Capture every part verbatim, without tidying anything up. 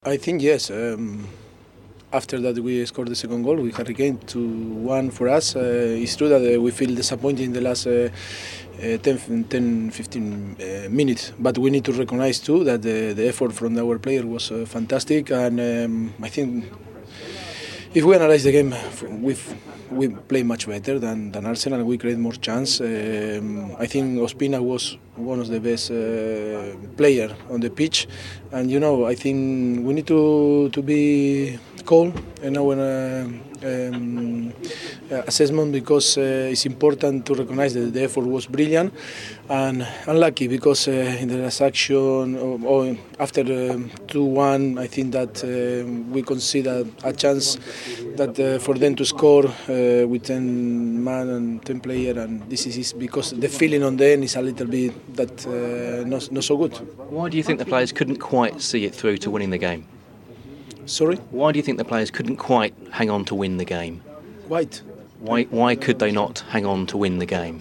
I think yes. Um, after that we scored the second goal, we had regained to one for us. Uh, it's true that uh, we feel disappointed in the last uh, uh, ten, fifteen uh, minutes, but we need to recognize too that the, the effort from our player was uh, fantastic, and um, I think if we analyze the game, we've, we play much better than, than Arsenal. We create more chance. Um, I think Ospina was one of the best uh, player on the pitch, and you know I think we need to to be calm in our uh, um, assessment, because uh, it's important to recognize that the effort was brilliant, and unlucky because uh, in the last action or, or after two one, I think that uh, we consider a chance that uh, for them to score uh, with ten man and ten player, and this is because the feeling on the end is a little bit that uh, not, not so good. Why do you think the players couldn't quite see it through to winning the game? Sorry? Why do you think the players couldn't quite hang on to win the game? Quite. Why, why could they not hang on to win the game?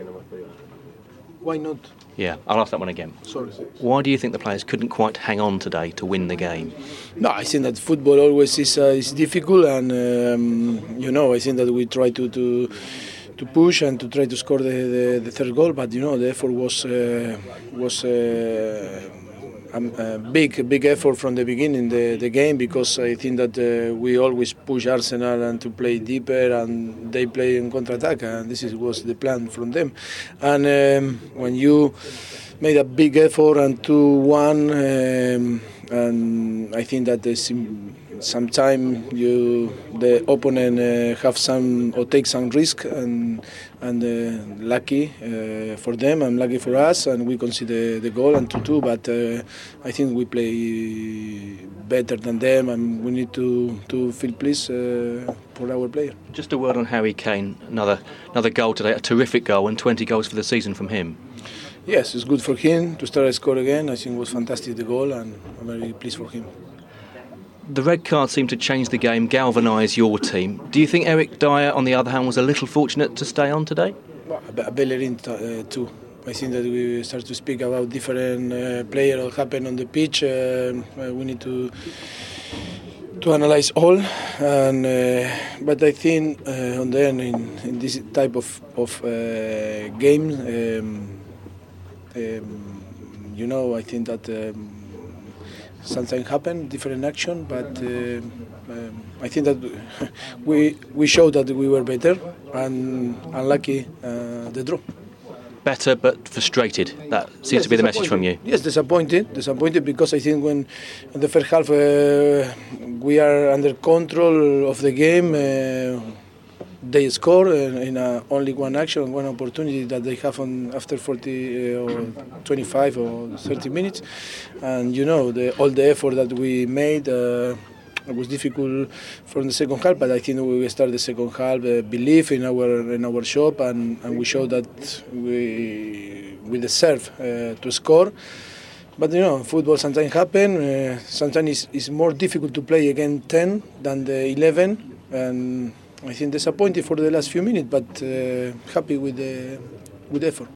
Why not? Yeah, I'll ask that one again. Sorry. Why do you think the players couldn't quite hang on today to win the game? No, I think that football always is uh, is difficult, and um, you know I think that we try to to, to push and to try to score the, the, the third goal, but you know the effort was uh, was. Uh, A big, big effort from the beginning the the game, because I think that uh, we always push Arsenal and to play deeper, and they play in counter-attack, and this is, was the plan from them. And um, when you made a big effort and two one, um, and I think that there's sometimes you the opponent uh, have some or take some risk, and and uh, lucky uh, for them and lucky for us, and we concede the goal and two two. But uh, I think we play better than them, and we need to to feel pleased uh, for our player. Just a word on Harry Kane. Another another goal today, a terrific goal, and twenty goals for the season from him. Yes, it's good for him to start a score again. I think it was fantastic, the goal, and I'm very pleased for him. The red card seemed to change the game, galvanise your team. Do you think Eric Dyer, on the other hand, was a little fortunate to stay on today? Well, Bellerin uh, too. I think that we start to speak about different uh, players that happen on the pitch. Uh, we need to to analyse all, and uh, but I think uh, on the end in, in this type of of uh, game, um, um, you know, I think that. Um, Sometimes happen, different action, but uh, um, I think that we we showed that we were better, and unlucky uh, the draw. Better but frustrated. That seems yes, to be the message from you. Yes, disappointed, disappointed because I think when in the first half uh, we are under control of the game. Uh, They score in a, only one action, one opportunity that they have on after forty uh, or twenty-five or thirty minutes, and you know the, all the effort that we made uh, was difficult from the second half. But I think we start the second half uh, believe in our in our shop, and, and we show that we we deserve uh, to score. But you know, football sometimes happen. Uh, sometimes it's, it's more difficult to play against ten than the eleven, and I think disappointed for the last few minutes, but uh, happy with the with the effort.